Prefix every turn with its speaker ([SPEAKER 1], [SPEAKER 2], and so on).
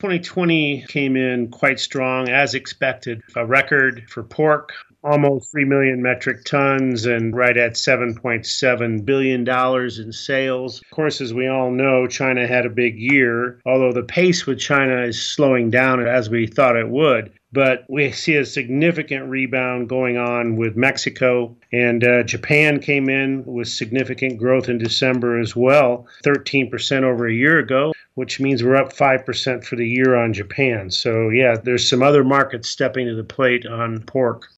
[SPEAKER 1] 2020 came in quite strong, as expected. A record for pork, almost 3 million metric tons and right at $7.7 billion in sales. Of course, as we all know, China had a big year, although the pace with China is slowing down as we thought it would. But we see a significant rebound going on with Mexico, and Japan came in with significant growth in December as well, 13% over a year ago, which means we're up 5% for the year on Japan. So yeah, there's some other markets stepping to the plate on pork.